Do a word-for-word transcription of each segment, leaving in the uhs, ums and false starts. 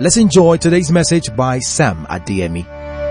Let's enjoy today's message by Sam Adeyemi.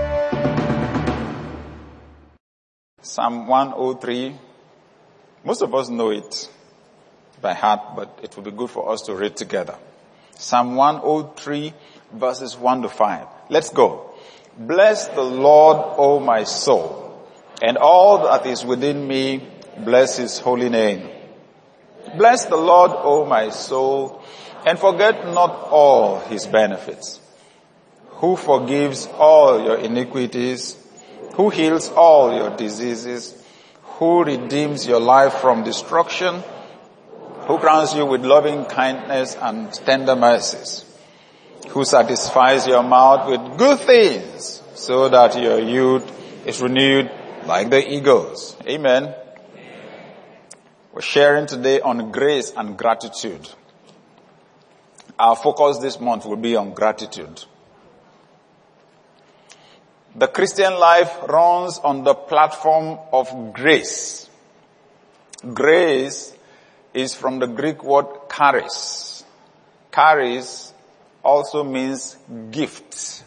Psalm one oh three. Most of us know it by heart, but it will be good for us to read together. Psalm one oh three verses one to five. Let's go. Bless the Lord, O my soul, and all that is within me, bless his holy name. Bless the Lord, O my soul, and forget not all his benefits. Who forgives all your iniquities, who heals all your diseases, who redeems your life from destruction, who crowns you with loving kindness and tender mercies, who satisfies your mouth with good things so that your youth is renewed like the eagles. Amen. We're sharing today on grace and gratitude. Our focus this month will be on gratitude. The Christian life runs on the platform of grace. Grace is from the Greek word charis. Charis also means gift.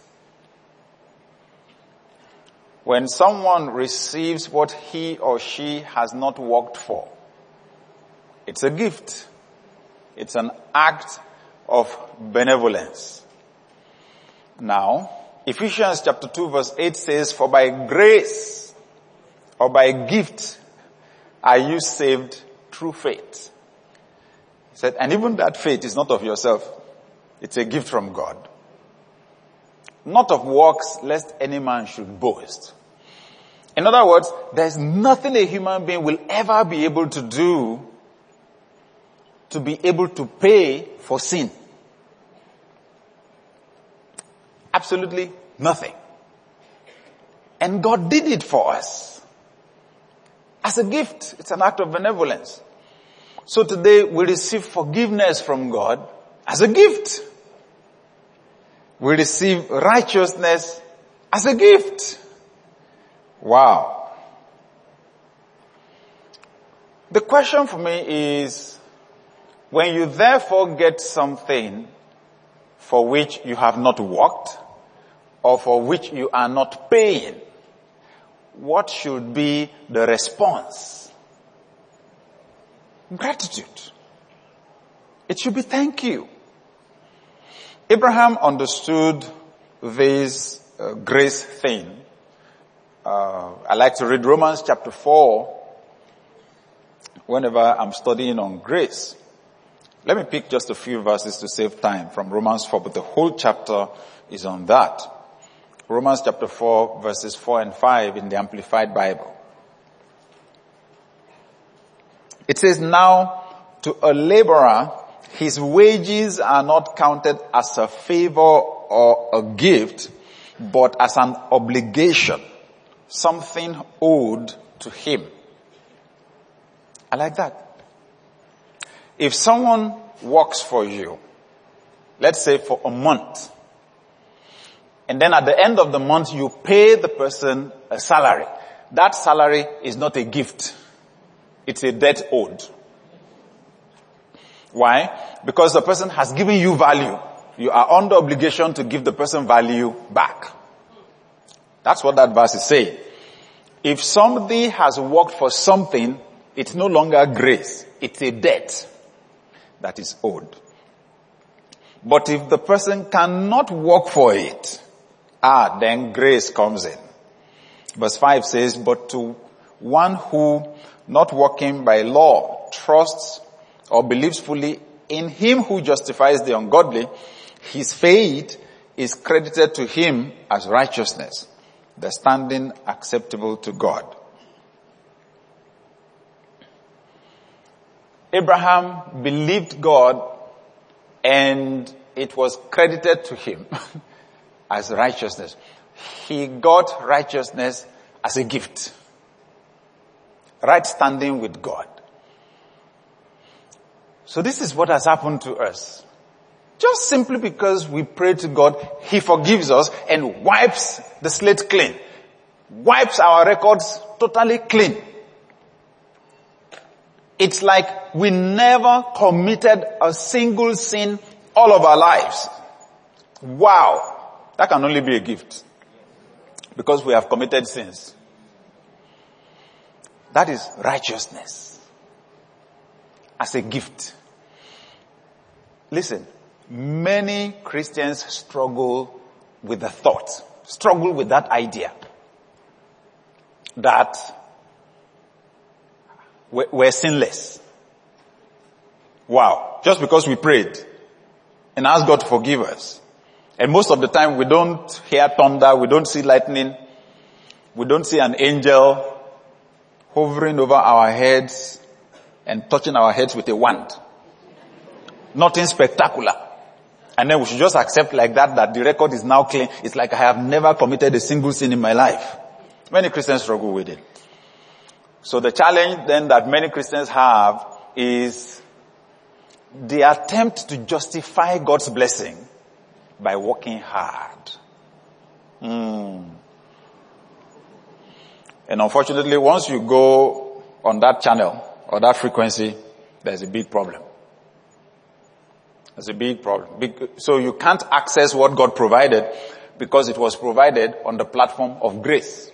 When someone receives what he or she has not worked for, it's a gift. It's an act of benevolence. Now, Ephesians chapter two verse eight says, for by grace or by gift are you saved through faith. He said, and even that faith is not of yourself. It's a gift from God. Not of works, lest any man should boast. In other words, there's nothing a human being will ever be able to do to be able to pay for sin. Absolutely nothing. And God did it for us. As a gift, it's an act of benevolence. So today we receive forgiveness from God as a gift. We receive righteousness as a gift. Wow. The question for me is, when you therefore get something for which you have not worked, or for which you are not paying, what should be the response? Gratitude. It should be thank you. Abraham understood this uh, grace thing. Uh, I like to read Romans chapter four whenever I'm studying on grace. Let me pick just a few verses to save time from Romans four, but the whole chapter is on that. Romans chapter four, verses four and five in the Amplified Bible. It says, now to a laborer, his wages are not counted as a favor or a gift, but as an obligation, something owed to him. I like that. If someone works for you, let's say for a month, and then at the end of the month you pay the person a salary, that salary is not a gift. It's a debt owed. Why? Because the person has given you value. You are under obligation to give the person value back. That's what that verse is saying. If somebody has worked for something, it's no longer grace. It's a debt that is owed. But if the person cannot work for it, ah, then grace comes in. Verse five says, but to one who, not working by law, trusts or believes fully in him who justifies the ungodly, his faith is credited to him as righteousness, the standing acceptable to God. Abraham believed God and it was credited to him as righteousness. He got righteousness as a gift. Right standing with God. So this is what has happened to us. Just simply because we pray to God, He forgives us and wipes the slate clean. Wipes our records totally clean. It's like we never committed a single sin all of our lives. Wow. That can only be a gift. Because we have committed sins. That is righteousness. As a gift. Listen, many Christians struggle with the thought, struggle with that idea that we're sinless. Wow. Just because we prayed and asked God to forgive us. And most of the time we don't hear thunder, we don't see lightning, we don't see an angel hovering over our heads and touching our heads with a wand. Nothing spectacular. And then we should just accept like that, that the record is now clean. It's like I have never committed a single sin in my life. Many Christians struggle with it. So the challenge then that many Christians have is the attempt to justify God's blessing by working hard. Mm. And unfortunately, once you go on that channel or that frequency, there's a big problem. There's a big problem. Big, so you can't access what God provided because it was provided on the platform of grace.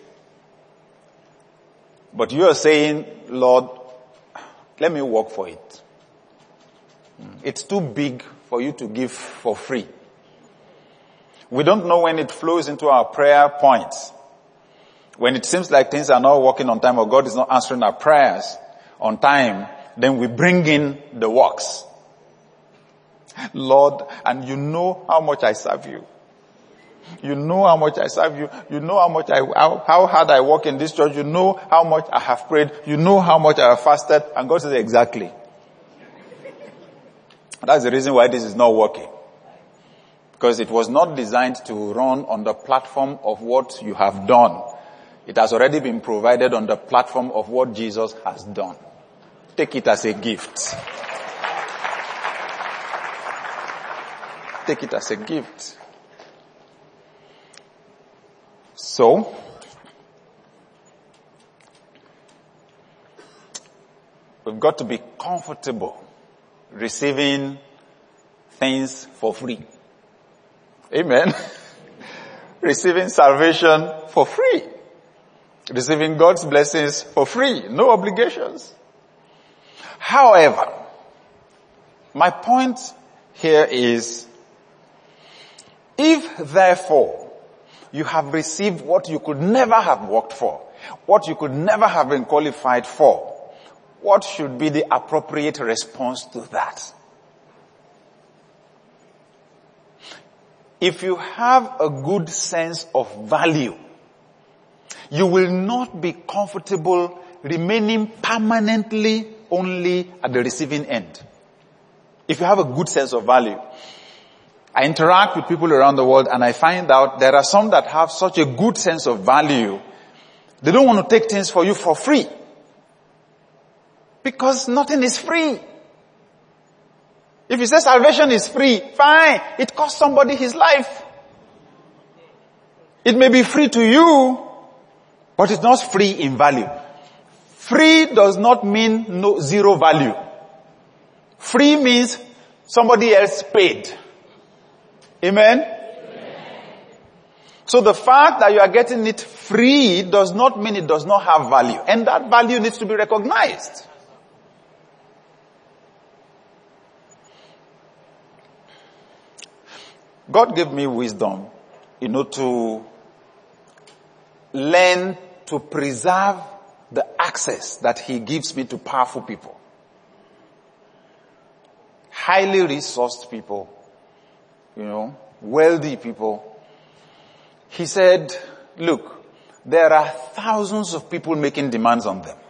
But you are saying, Lord, let me work for it. It's too big for you to give for free. We don't know when it flows into our prayer points. When it seems like things are not working on time or God is not answering our prayers on time, then we bring in the works. Lord, and you know how much I serve you. You know how much I serve you. You know how much I, how, how hard I work in this church. You know how much I have prayed. You know how much I have fasted. And God says exactly. That's the reason why this is not working. Because it was not designed to run on the platform of what you have done. It has already been provided on the platform of what Jesus has done. Take it as a gift. Take it as a gift. So, we've got to be comfortable receiving things for free. Amen. Receiving salvation for free. Receiving God's blessings for free. No obligations. However, my point here is, if therefore you have received what you could never have worked for, what you could never have been qualified for, what should be the appropriate response to that? If you have a good sense of value, you will not be comfortable remaining permanently only at the receiving end. If you have a good sense of value. I interact with people around the world and I find out there are some that have such a good sense of value, they don't want to take things for you for free. Because nothing is free. If you say salvation is free, fine. It costs somebody his life. It may be free to you, but it's not free in value. Free does not mean no zero value. Free means somebody else paid. Amen? Amen? So the fact that you are getting it free does not mean it does not have value. And that value needs to be recognized. God gave me wisdom, you know, to learn to preserve the access that He gives me to powerful people. Highly resourced people, you know, wealthy people. He said, look, there are thousands of people making demands on them.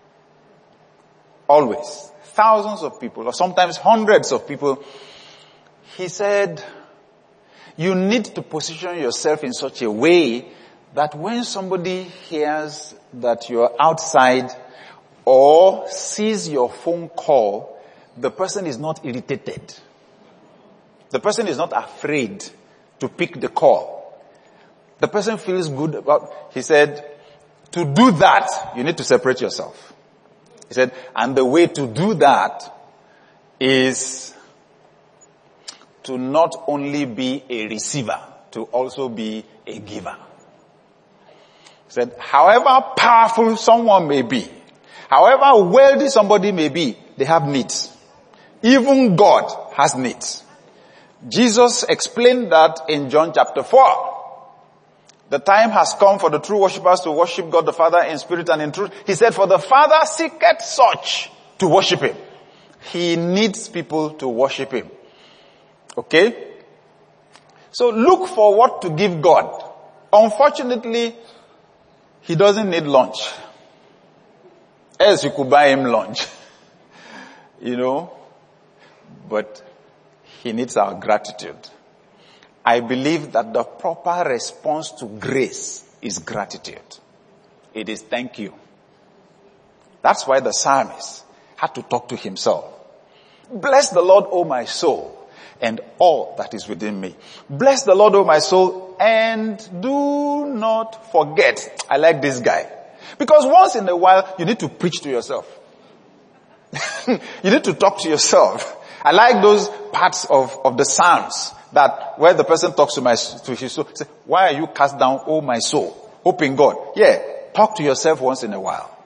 Always. Thousands of people, or sometimes hundreds of people. He said, you need to position yourself in such a way that when somebody hears that you're outside or sees your phone call, the person is not irritated. The person is not afraid to pick the call. The person feels good about, he said, to do that, you need to separate yourself. He said, and the way to do that is to not only be a receiver, to also be a giver. He said, however powerful someone may be, however wealthy somebody may be, they have needs. Even God has needs. Jesus explained that in John chapter four. The time has come for the true worshippers to worship God the Father in spirit and in truth. He said, for the Father seeketh such to worship him. He needs people to worship him. Okay? So look for what to give God. Unfortunately, he doesn't need lunch. Else you could buy him lunch. You know? But he needs our gratitude. I believe that the proper response to grace is gratitude. It is thank you. That's why the psalmist had to talk to himself. Bless the Lord, O my soul, and all that is within me. Bless the Lord, O my soul, and do not forget. I like this guy. Because once in a while, you need to preach to yourself. You need to talk to yourself. I like those parts of, of the Psalms that where the person talks to my to his soul, say, why are you cast down, O my soul? Hope in God. Yeah, talk to yourself once in a while.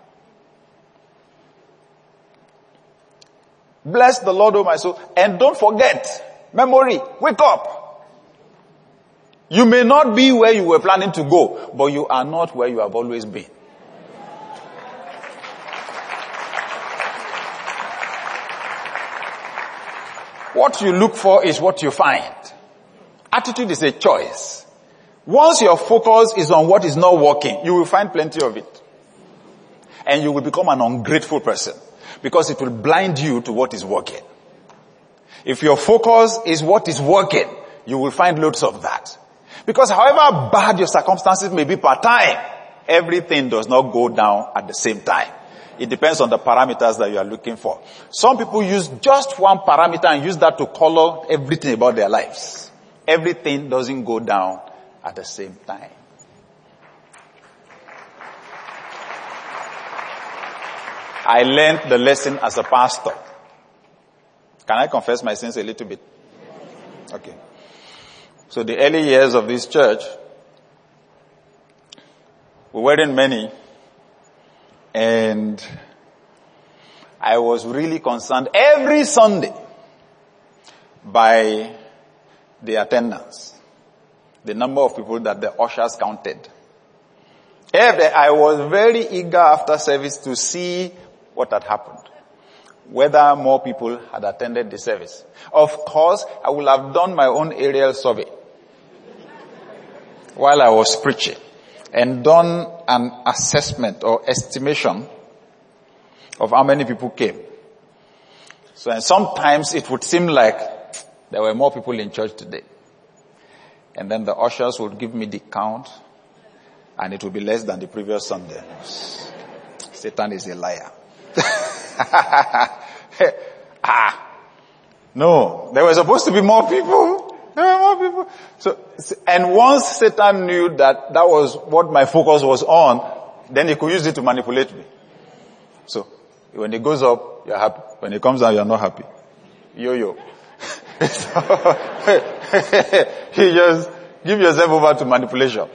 Bless the Lord, O my soul, and don't forget, memory, wake up. You may not be where you were planning to go, but you are not where you have always been. What you look for is what you find. Attitude is a choice. Once your focus is on what is not working, you will find plenty of it. And you will become an ungrateful person because it will blind you to what is working. If your focus is what is working, you will find loads of that. Because however bad your circumstances may be per time, everything does not go down at the same time. It depends on the parameters that you are looking for. Some people use just one parameter and use that to color everything about their lives. Everything doesn't go down at the same time. I learned the lesson as a pastor. Can I confess my sins a little bit? Okay. So the early years of this church, we weren't many. And I was really concerned every Sunday by the attendance, the number of people that the ushers counted. Every, I was very eager after service to see what had happened, whether more people had attended the service. Of course, I would have done my own aerial survey while I was preaching, and done an assessment or estimation of how many people came. So and sometimes it would seem like there were more people in church today. And then the ushers would give me the count, and it would be less than the previous Sunday. Satan is a liar. ah, no, there were supposed to be more people. There were more people. So, and once Satan knew that that was what my focus was on, then he could use it to manipulate me. So, when it goes up, you're happy. When it comes down, you're not happy. Yo-yo. So, you just give yourself over to manipulation.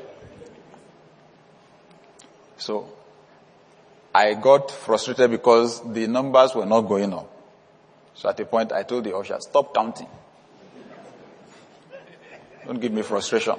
So, I got frustrated because the numbers were not going up. So at a point, I told the usher, stop counting. Don't give me frustration.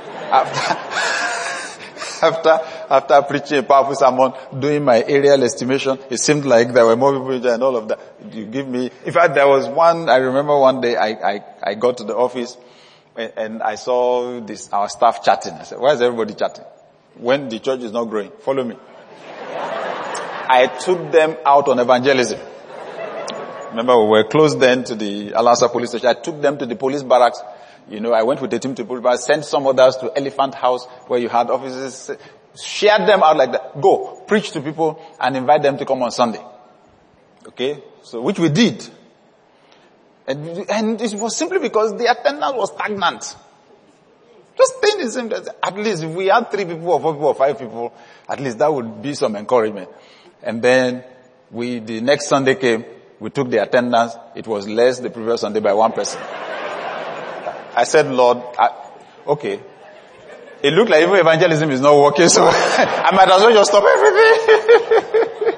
After, after, after preaching a powerful sermon, doing my aerial estimation, it seemed like there were more people there and all of that. You give me, in fact, there was one, I remember one day I, I, I got to the office and, and I saw this, our staff chatting. I said, why is everybody chatting? When the church is not growing, follow me. I took them out on evangelism. Remember, we were close then to the Alasa police station. I took them to the police barracks. You know, I went with the team to the police barracks, sent some others to Elephant House where you had offices, shared them out like that. Go, preach to people and invite them to come on Sunday. Okay? So, which we did. And, and it was simply because the attendance was stagnant. Just staying the same. At least if we had three people or four people or five people, at least that would be some encouragement. And then we, the next Sunday came, we took the attendance. It was less the previous Sunday by one person. I said, Lord, I, okay. It looked like even evangelism is not working, so I might as well just stop everything.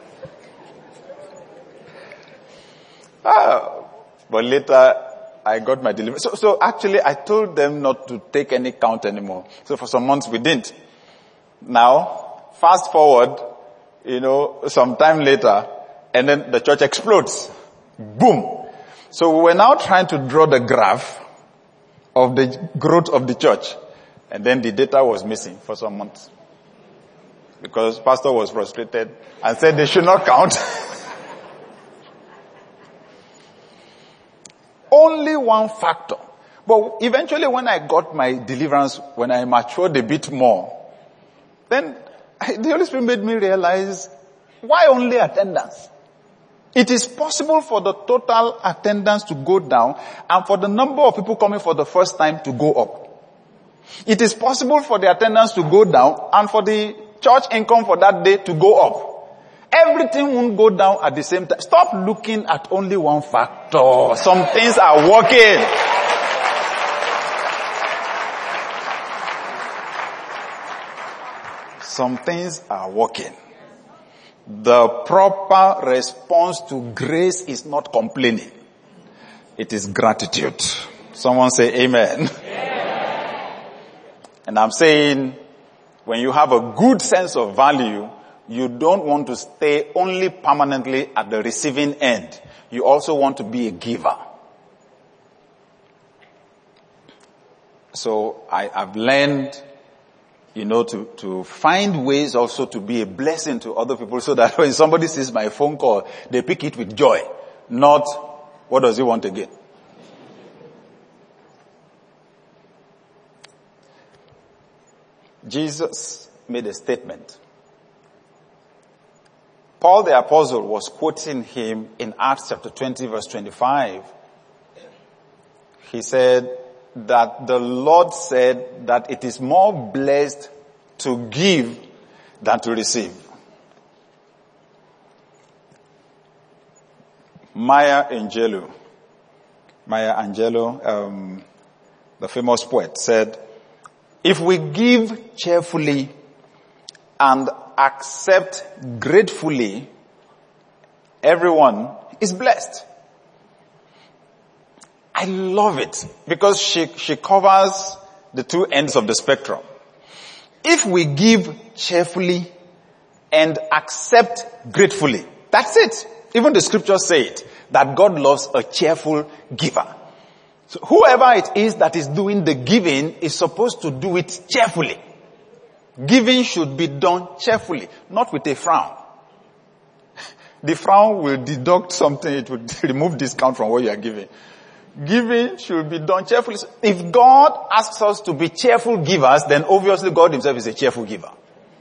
ah, but later, I got my deliverance. So, so actually, I told them not to take any count anymore. So for some months, we didn't. Now, fast forward, you know, some time later, and then the church explodes. Boom. So we were now trying to draw the graph of the growth of the church. And then the data was missing for some months. Because pastor was frustrated and said they should not count. Only one factor. But eventually when I got my deliverance, when I matured a bit more, then the Holy Spirit made me realize, why only attendance? It is possible for the total attendance to go down and for the number of people coming for the first time to go up. It is possible for the attendance to go down and for the church income for that day to go up. Everything won't go down at the same time. Stop looking at only one factor. Some things are working. Some things are working. The proper response to grace is not complaining. It is gratitude. Someone say amen. Amen. And I'm saying, when you have a good sense of value, you don't want to stay only permanently at the receiving end. You also want to be a giver. So I have learned, you know, to, to find ways also to be a blessing to other people so that when somebody sees my phone call, they pick it with joy. Not, what does he want again? Jesus made a statement. Paul the apostle was quoting him in Acts chapter twenty verse twenty-five. He said that the Lord said that it is more blessed to give than to receive. Maya Angelou, Maya Angelou, um, the famous poet, said, if we give cheerfully and accept gratefully, everyone is blessed. I love it because she, she covers the two ends of the spectrum. If we give cheerfully and accept gratefully, that's it. Even the scriptures say it, that God loves a cheerful giver. So whoever it is that is doing the giving is supposed to do it cheerfully. Giving should be done cheerfully, not with a frown. The frown will deduct something, it will remove discount from what you are giving. Giving should be done cheerfully. If God asks us to be cheerful givers, then obviously God himself is a cheerful giver.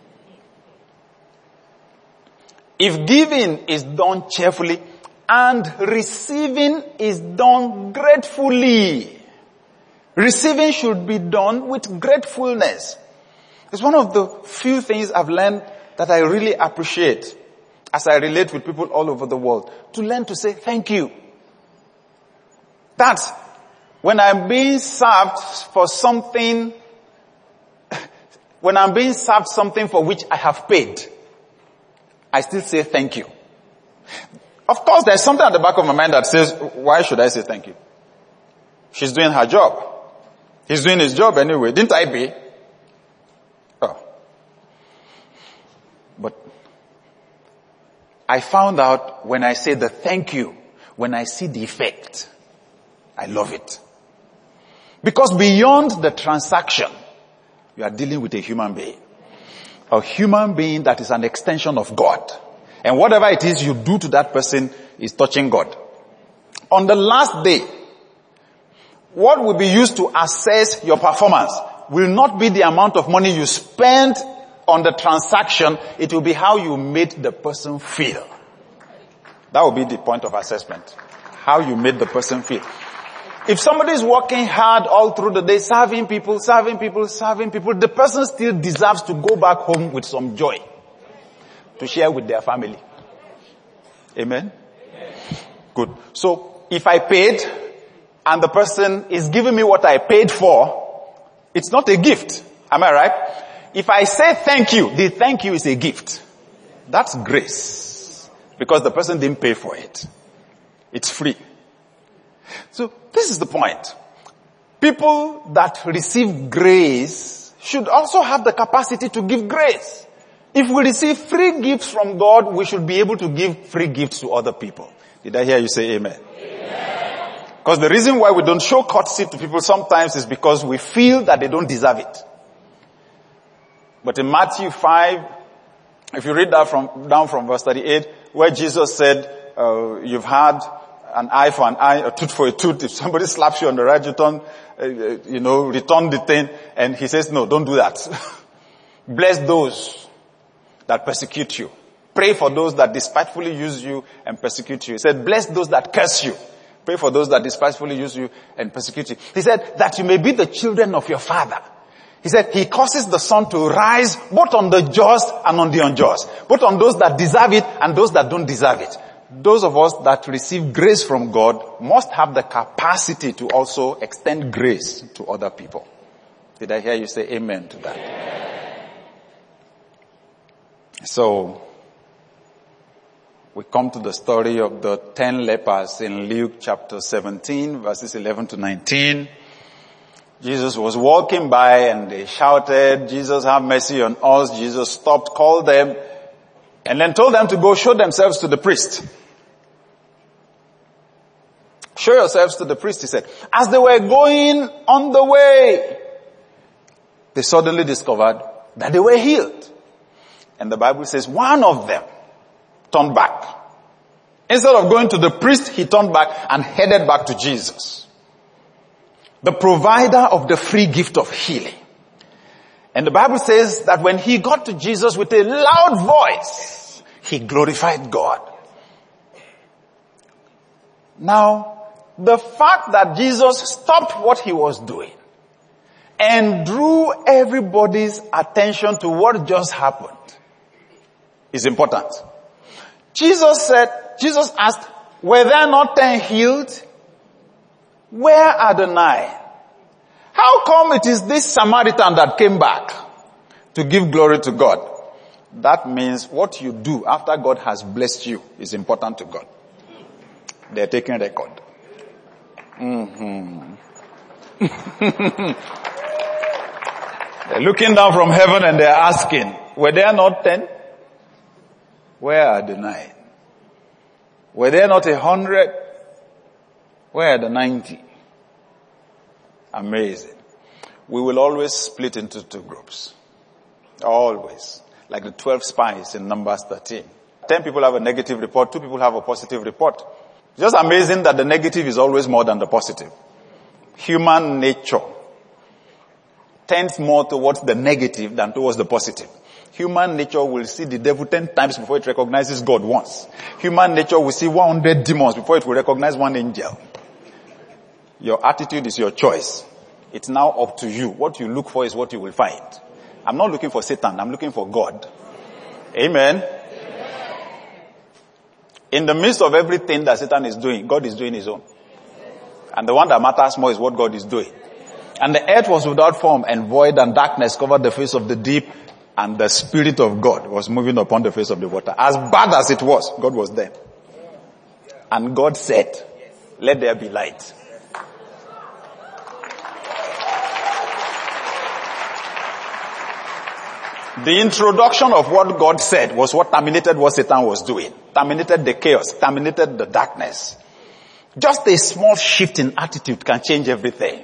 If giving is done cheerfully and receiving is done gratefully, receiving should be done with gratefulness. It's one of the few things I've learned that I really appreciate as I relate with people all over the world. To learn to say thank you. That's when I'm being served for something, when I'm being served something for which I have paid, I still say thank you. Of course, there's something at the back of my mind that says, why should I say thank you? She's doing her job. He's doing his job anyway. Didn't I pay? Oh. But I found out when I say the thank you, when I see the effect, I love it. Because beyond the transaction, you are dealing with a human being. A human being that is an extension of God. And whatever it is you do to that person is touching God. On the last day, what will be used to assess your performance will not be the amount of money you spent on the transaction. It will be how you made the person feel. That will be the point of assessment. How you made the person feel. If somebody is working hard all through the day, serving people, serving people, serving people, the person still deserves to go back home with some joy to share with their family. Amen? Amen. Good. So, if I paid, and the person is giving me what I paid for, it's not a gift. Am I right? If I say thank you, the thank you is a gift. That's grace. Because the person didn't pay for it. It's free. So this is the point. People that receive grace should also have the capacity to give grace. If we receive free gifts from God, we should be able to give free gifts to other people. Did I hear you say amen? Amen. Because the reason why we don't show courtesy to people sometimes is because we feel that they don't deserve it. But in Matthew five, if you read that from down from verse thirty-eight, where Jesus said, uh, you've had an eye for an eye, a tooth for a tooth. If somebody slaps you on the right, you turn, uh, you know, return the thing. And he says, no, don't do that. Bless those that persecute you. Pray for those that despitefully use you and persecute you. He said, bless those that curse you. Pray for those that despitefully use you and persecute you. He said, that you may be the children of your Father. He said, he causes the sun to rise both on the just and on the unjust. Both on those that deserve it and those that don't deserve it. Those of us that receive grace from God must have the capacity to also extend grace to other people. Did I hear you say amen to that? Amen. So, we come to the story of the ten lepers in Luke chapter seventeen, verses eleven to nineteen. Jesus was walking by and they shouted, Jesus have mercy on us. Jesus stopped, called them, and then told them to go show themselves to the priest. Show yourselves to the priest, he said. As they were going on the way, they suddenly discovered that they were healed. And the Bible says one of them turned back. Instead of going to the priest, he turned back and headed back to Jesus, the provider of the free gift of healing. And the Bible says that when he got to Jesus with a loud voice, he glorified God. Now, the fact that Jesus stopped what he was doing and drew everybody's attention to what just happened is important. Jesus said, Jesus asked, were there not ten healed? Where are the nine? How come it is this Samaritan that came back to give glory to God? That means what you do after God has blessed you is important to God. They're taking record. Mm-hmm. They're looking down from heaven and they're asking, were there not ten? Where are the nine? Were there not a hundred? Where are the ninety? Amazing. We will always split into two groups. Always. Like the twelve spies in Numbers thirteen. Ten people have a negative report, two people have a positive report. It's just amazing that the negative is always more than the positive. Human nature tends more towards the negative than towards the positive. Human nature will see the devil ten times before it recognizes God once. Human nature will see one hundred demons before it will recognize one angel. Your attitude is your choice. It's now up to you. What you look for is what you will find. I'm not looking for Satan. I'm looking for God. Amen. In the midst of everything that Satan is doing, God is doing his own. And the one that matters more is what God is doing. And the earth was without form and void, and darkness covered the face of the deep, and the Spirit of God was moving upon the face of the water. As bad as it was, God was there. And God said, let there be light. The introduction of what God said was what terminated what Satan was doing. Terminated the chaos, terminated the darkness. Just a small shift in attitude can change everything.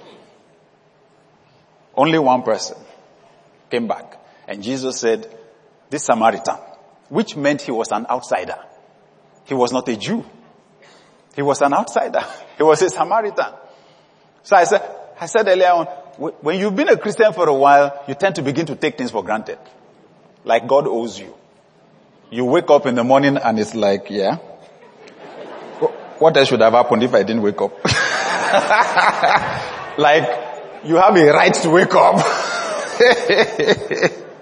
Only one person came back. And Jesus said, this Samaritan, which meant he was an outsider. He was not a Jew. He was an outsider. He was a Samaritan. So I said, I said earlier on, when you've been a Christian for a while, you tend to begin to take things for granted. Like God owes you. You wake up in the morning and it's like, yeah. What else should have happened if I didn't wake up? Like, you have a right to wake up.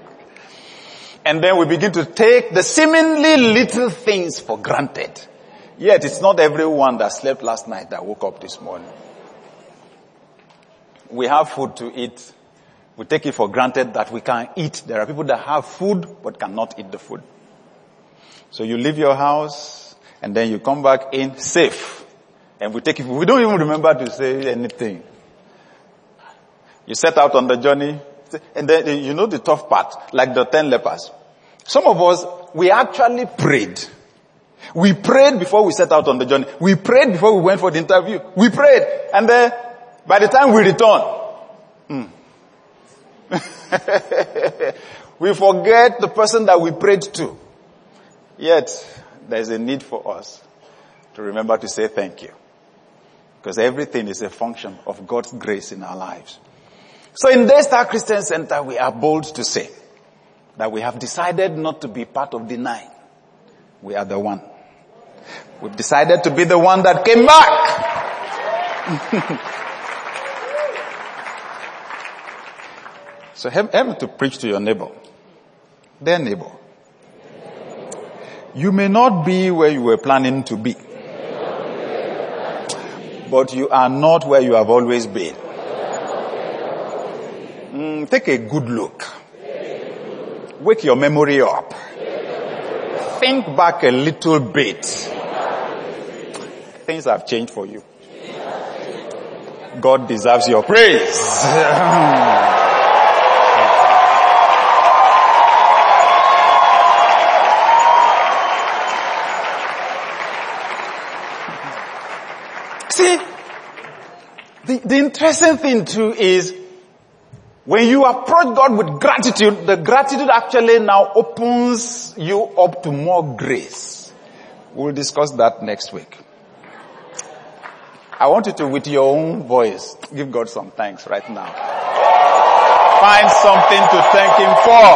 And then we begin to take the seemingly little things for granted. Yet it's not everyone that slept last night that woke up this morning. We have food to eat. We take it for granted that we can eat. There are people that have food but cannot eat the food. So you leave your house and then you come back in safe. And we take it, we don't even remember to say anything. You set out on the journey, and then you know the tough part, like the ten lepers. Some of us, we actually prayed. We prayed before we set out on the journey. We prayed before we went for the interview. We prayed. And then, by the time we return, mm, we forget the person that we prayed to. Yet, there's a need for us to remember to say thank you. Because everything is a function of God's grace in our lives. So in Daystar Christian Center, we are bold to say that we have decided not to be part of the nine. We are the one. We've decided to be the one that came back. So help, help me to preach to your neighbor. Their neighbor. You may not be where you were planning to be. But you are not where you have always been. Mm, take a good look. Wake your memory up. Think back a little bit. Things have changed for you. God deserves your praise. See, the, the interesting thing too is when you approach God with gratitude, the gratitude actually now opens you up to more grace. We'll discuss that next week. I want you to, with your own voice, give God some thanks right now. Find something to thank Him for.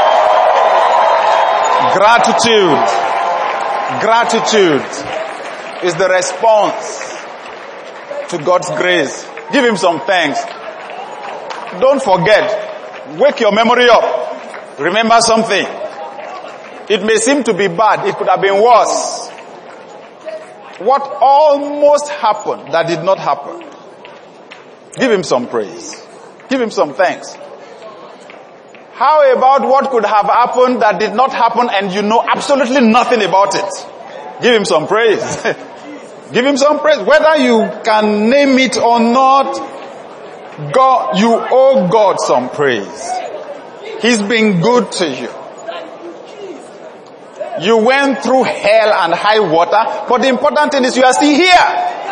Gratitude. Gratitude is the response to God's grace. Give Him some thanks. Don't forget. Wake your memory up. Remember something. It may seem to be bad. It could have been worse. What almost happened that did not happen. Give Him some praise. Give Him some thanks. How about what could have happened that did not happen and you know absolutely nothing about it? Give Him some praise. Give Him some praise. Whether you can name it or not, God, you owe God some praise. He's been good to you. You went through hell and high water, but the important thing is you are still here.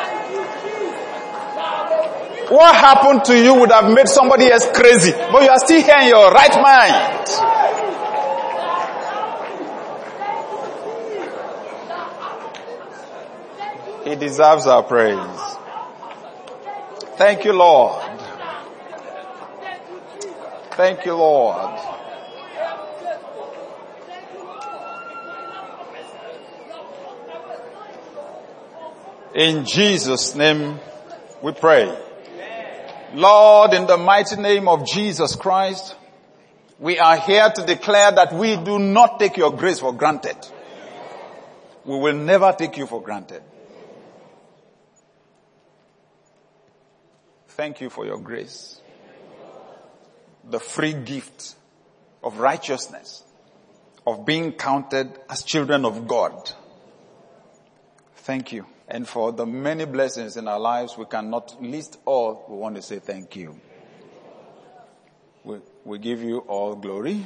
What happened to you would have made somebody else crazy, but you are still here in your right mind. He deserves our praise. Thank you, Lord. Thank you, Lord. In Jesus' name we pray. Lord, in the mighty name of Jesus Christ, we are here to declare that we do not take your grace for granted. We will never take you for granted. Thank you for your grace. The free gift of righteousness, of being counted as children of God. Thank you. And for the many blessings in our lives, we cannot list all. We want to say thank you. We, we give you all glory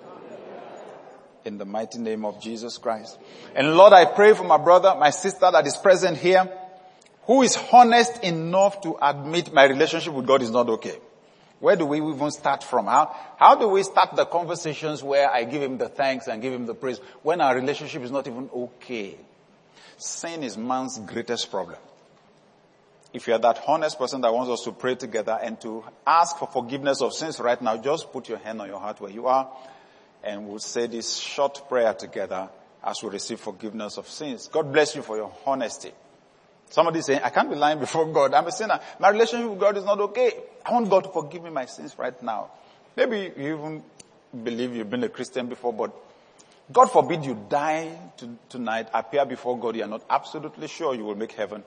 in the mighty name of Jesus Christ. And Lord, I pray for my brother, my sister that is present here, who is honest enough to admit my relationship with God is not okay. Where do we even start from? How, how do we start the conversations where I give Him the thanks and give Him the praise when our relationship is not even okay? Sin is man's greatest problem. If you are that honest person that wants us to pray together and to ask for forgiveness of sins right now, just put your hand on your heart where you are and we'll say this short prayer together as we receive forgiveness of sins. God bless you for your honesty. Somebody is saying, I can't be lying before God. I'm a sinner. My relationship with God is not okay. I want God to forgive me my sins right now. Maybe you even believe you've been a Christian before, but God forbid you die to, tonight, appear before God, you are not absolutely sure you will make heaven.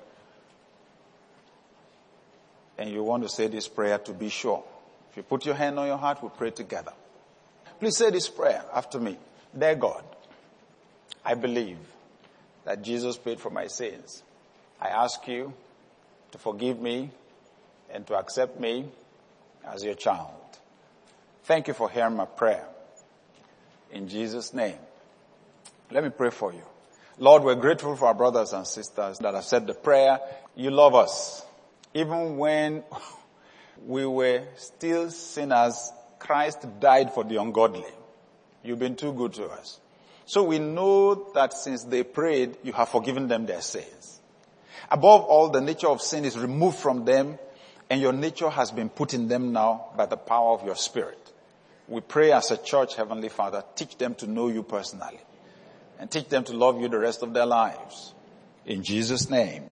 And you want to say this prayer to be sure. If you put your hand on your heart, we'll pray together. Please say this prayer after me. Dear God, I believe that Jesus paid for my sins. I ask you to forgive me and to accept me as your child. Thank you for hearing my prayer. In Jesus' name. Let me pray for you. Lord, we're grateful for our brothers and sisters that have said the prayer. You love us. Even when we were still sinners, Christ died for the ungodly. You've been too good to us. So we know that since they prayed, you have forgiven them their sins. Above all, the nature of sin is removed from them, and your nature has been put in them now by the power of your Spirit. We pray as a church, Heavenly Father, teach them to know you personally, and teach them to love you the rest of their lives. In Jesus' name.